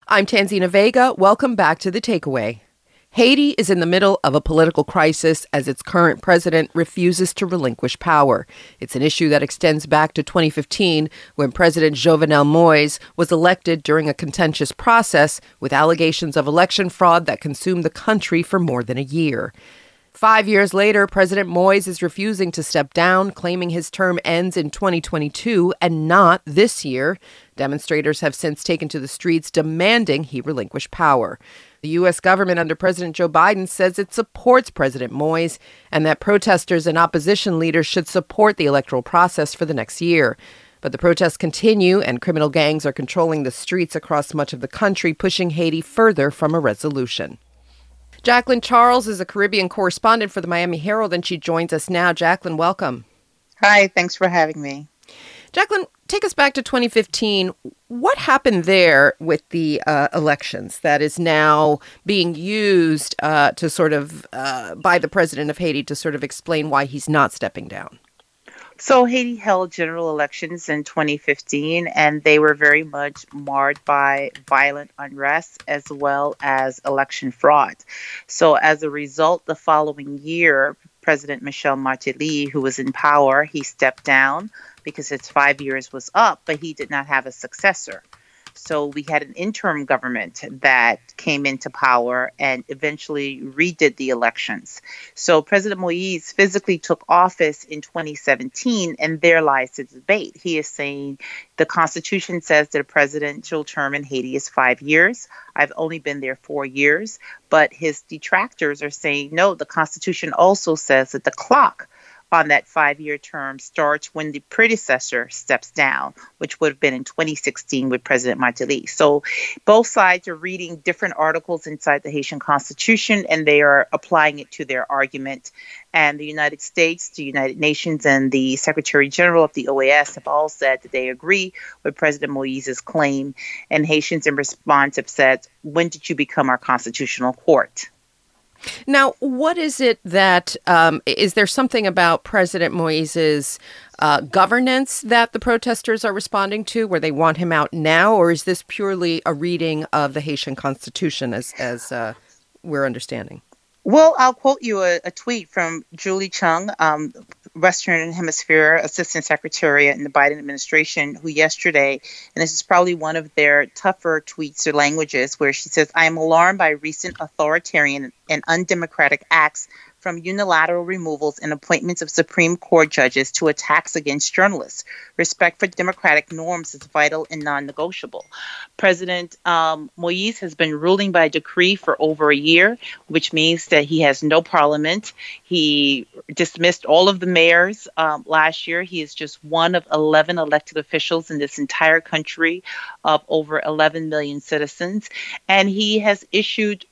I'm Tanzina Vega. Welcome back to The Takeaway. Haiti is in the middle of a political crisis as its current president refuses to relinquish power. It's an issue that extends back to 2015, when President Jovenel Moïse was elected during a contentious process with allegations of election fraud that consumed the country for more than a year. 5 years later, President Moïse is refusing to step down, claiming his term ends in 2022 and not this year. Demonstrators have since taken to the streets demanding he relinquish power. The U.S. government under President Joe Biden says it supports President Moïse and that protesters and opposition leaders should support the electoral process for the next year. But the protests continue and criminal gangs are controlling the streets across much of the country, pushing Haiti further from a resolution. Jacqueline Charles is a Caribbean correspondent for the Miami Herald, and she joins us now. Jacqueline, welcome. Hi, thanks for having me. Jacqueline, take us back to 2015. What happened there with the elections that is now being used to sort of by the president of Haiti to sort of explain why he's not stepping down? So Haiti held general elections in 2015, and they were very much marred by violent unrest as well as election fraud. So as a result, the following year, President Michel Martelly, who was in power, he stepped down because his 5 years was up, but he did not have a successor. So we had an interim government that came into power and eventually redid the elections. So President Moïse physically took office in 2017, and there lies the debate. He is saying the Constitution says that a presidential term in Haiti is 5 years. I've only been there 4 years, but his detractors are saying, no, the Constitution also says that the clock on that 5-year term starts when the predecessor steps down, which would have been in 2016 with President Martelly. So both sides are reading different articles inside the Haitian Constitution, and they are applying it to their argument. And the United States, the United Nations, and the Secretary General of the OAS have all said that they agree with President Moïse's claim. And Haitians in response have said, when did you become our constitutional court? Now, what is it that, is there something about President Moïse's governance that the protesters are responding to, where they want him out now, or is this purely a reading of the Haitian Constitution as we're understanding? Well, I'll quote you a tweet from Julie Chung, Western Hemisphere Assistant Secretary in the Biden administration, who yesterday, and this is probably one of their tougher tweets or languages, where she says, I am alarmed by recent authoritarian and undemocratic acts, from unilateral removals and appointments of Supreme Court judges to attacks against journalists. Respect for democratic norms is vital and non-negotiable. President Moïse has been ruling by decree for over a year, which means that he has no parliament. He dismissed all of the mayors last year. He is just one of 11 elected officials in this entire country of over 11 million citizens. And he has issued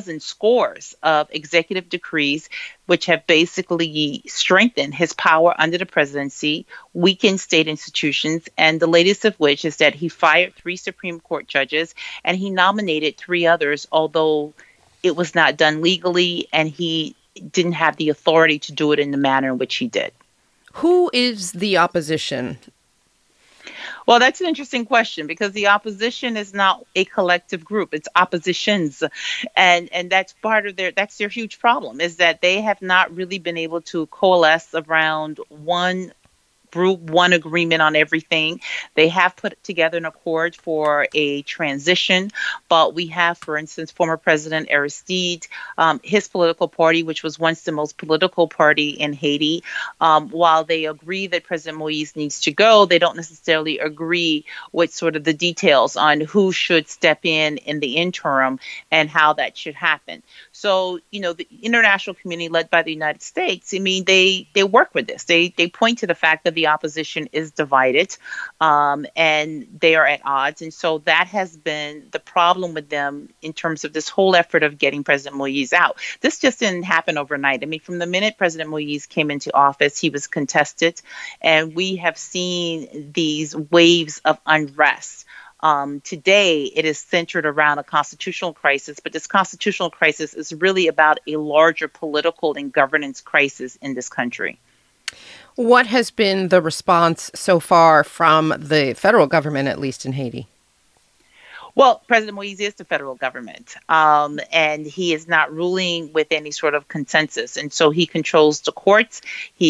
scores of executive decrees which have basically strengthened his power under the presidency, weakened state institutions, and the latest of which is that he fired 3 Supreme Court judges and he nominated 3 others, although it was not done legally and he didn't have the authority to do it in the manner in which he did. Who is the opposition? Well, that's an interesting question, because the opposition is not a collective group. It's oppositions. And that's part of that's their huge problem, is that they have not really been able to coalesce around one group, one agreement on everything. They have put together an accord for a transition, but we have, for instance, former President Aristide, his political party, which was once the most political party in Haiti. While they agree that President Moïse needs to go, they don't necessarily agree with sort of the details on who should step in the interim and how that should happen. So, the international community led by the United States, I mean, they work with this. They point to the fact that the opposition is divided and they are at odds. And so that has been the problem with them in terms of this whole effort of getting President Moïse out. This just didn't happen overnight. I mean, from the minute President Moïse came into office, he was contested, and we have seen these waves of unrest. Today, it is centered around a constitutional crisis, but this constitutional crisis is really about a larger political and governance crisis in this country. What has been the response so far from the federal government, at least in Haiti? Well, President Moise is the federal government, and he is not ruling with any sort of consensus, and so he controls the courts.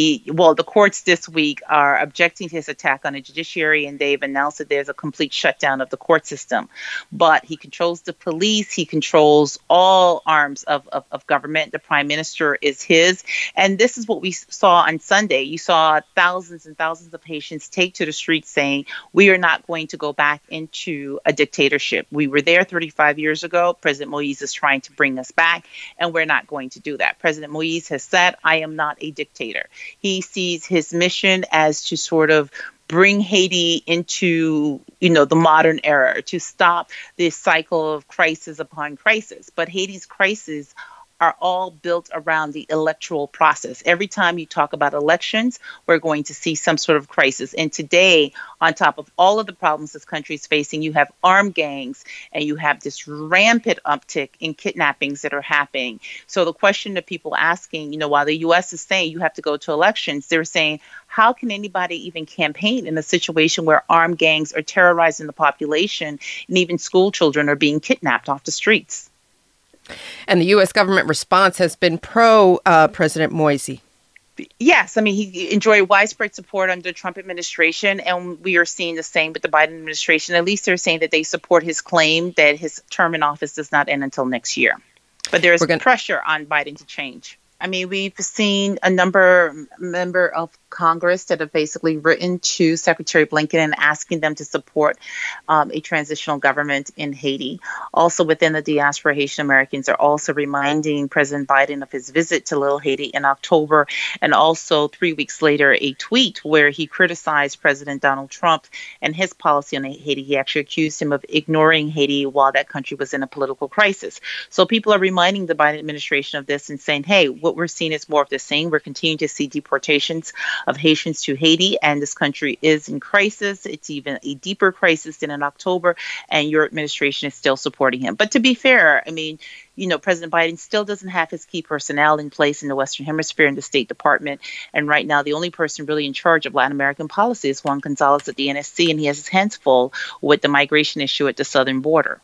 The courts this week are objecting to his attack on the judiciary, and they've announced that there's a complete shutdown of the court system. But he controls the police. He controls all arms of government. The prime minister is his, and this is what we saw on Sunday. You saw thousands and thousands of Haitians take to the streets saying, "We are not going to go back into a dictatorship. We were there 35 years ago. President Moise is trying to bring us back, and we're not going to do that." President Moise has said, "I am not a dictator." He sees his mission as to sort of bring Haiti into, the modern era, to stop this cycle of crisis upon crisis. But Haiti's crisis are all built around the electoral process. Every time you talk about elections, we're going to see some sort of crisis. And today, on top of all of the problems this country is facing, you have armed gangs and you have this rampant uptick in kidnappings that are happening. So the question that people asking, while the U.S. is saying you have to go to elections, they're saying, how can anybody even campaign in a situation where armed gangs are terrorizing the population and even school children are being kidnapped off the streets? And the U.S. government response has been pro-President Moise. Yes. He enjoyed widespread support under the Trump administration, and we are seeing the same with the Biden administration. At least they're saying that they support his claim that his term in office does not end until next year. But there is pressure on Biden to change. We've seen a member of Congress that have basically written to Secretary Blinken and asking them to support a transitional government in Haiti. Also within the diaspora, Haitian Americans are also reminding President Biden of his visit to Little Haiti in October, and also 3 weeks later, a tweet where he criticized President Donald Trump and his policy on Haiti. He actually accused him of ignoring Haiti while that country was in a political crisis. So people are reminding the Biden administration of this and saying, hey, what we're seeing is more of the same. We're continuing to see deportations of Haitians to Haiti, and this country is in crisis. It's even a deeper crisis than in October, and your administration is still supporting him. But to be fair, President Biden still doesn't have his key personnel in place in the Western Hemisphere in the State Department. And right now, the only person really in charge of Latin American policy is Juan Gonzalez at the NSC, and he has his hands full with the migration issue at the southern border.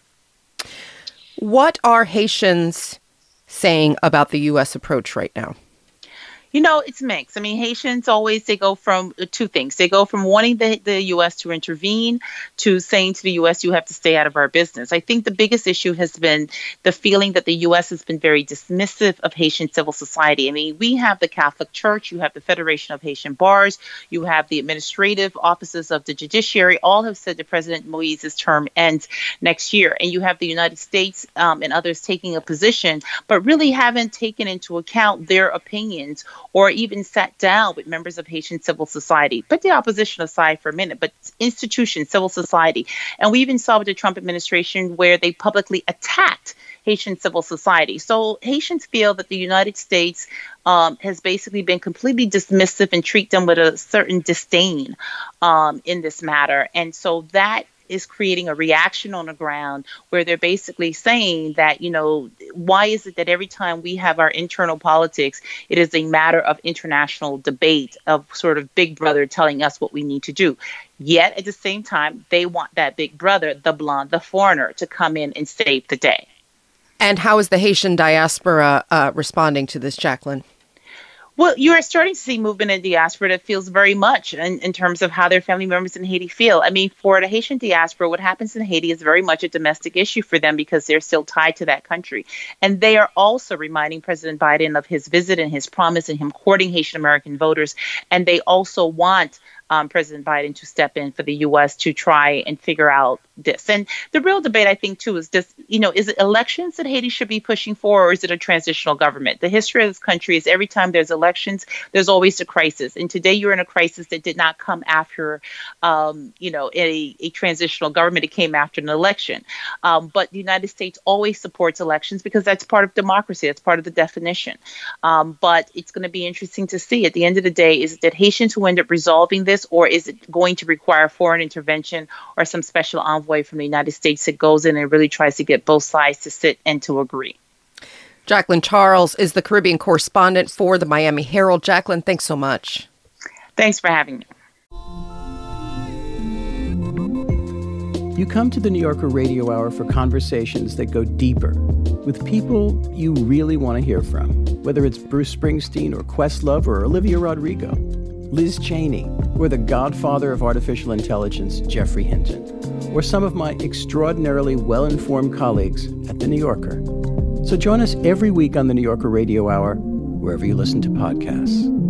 What are Haitians saying about the U.S. approach right now? It's mixed. Haitians always, they go from two things. They go from wanting the U.S. to intervene to saying to the U.S., you have to stay out of our business. I think the biggest issue has been the feeling that the U.S. has been very dismissive of Haitian civil society. We have the Catholic Church, you have the Federation of Haitian Bars, you have the administrative offices of the judiciary, all have said that President Moise's term ends next year. And you have the United States and others taking a position, but really haven't taken into account their opinions or even sat down with members of Haitian civil society. Put the opposition aside for a minute, but institutions, civil society. And we even saw with the Trump administration where they publicly attacked Haitian civil society. So Haitians feel that the United States has basically been completely dismissive and treat them with a certain disdain in this matter. And so that is creating a reaction on the ground where they're basically saying that, why is it that every time we have our internal politics, it is a matter of international debate, of sort of big brother telling us what we need to do. Yet at the same time, they want that big brother, the blonde, the foreigner, to come in and save the day. And how is the Haitian diaspora responding to this, Jacqueline? Well, you are starting to see movement in diaspora that feels very much in terms of how their family members in Haiti feel. For the Haitian diaspora, what happens in Haiti is very much a domestic issue for them because they're still tied to that country. And they are also reminding President Biden of his visit and his promise and him courting Haitian American voters. And they also want President Biden to step in for the U.S. to try and figure out this. And the real debate, I think, too, is this, is it elections that Haiti should be pushing for, or is it a transitional government? The history of this country is every time there's elections, there's always a crisis. And today you're in a crisis that did not come after, a transitional government. It came after an election. But the United States always supports elections because that's part of democracy. That's part of the definition. But it's going to be interesting to see. At the end of the day, is it that Haitians who end up resolving this, or is it going to require foreign intervention or some special envoy from the United States that goes in and really tries to get both sides to sit and to agree? Jacqueline Charles is the Caribbean correspondent for the Miami Herald. Jacqueline, thanks so much. Thanks for having me. You come to the New Yorker Radio Hour for conversations that go deeper with people you really want to hear from, whether it's Bruce Springsteen or Questlove or Olivia Rodrigo, Liz Cheney, or the godfather of artificial intelligence, Geoffrey Hinton, or some of my extraordinarily well-informed colleagues at The New Yorker. So join us every week on the New Yorker Radio Hour, wherever you listen to podcasts.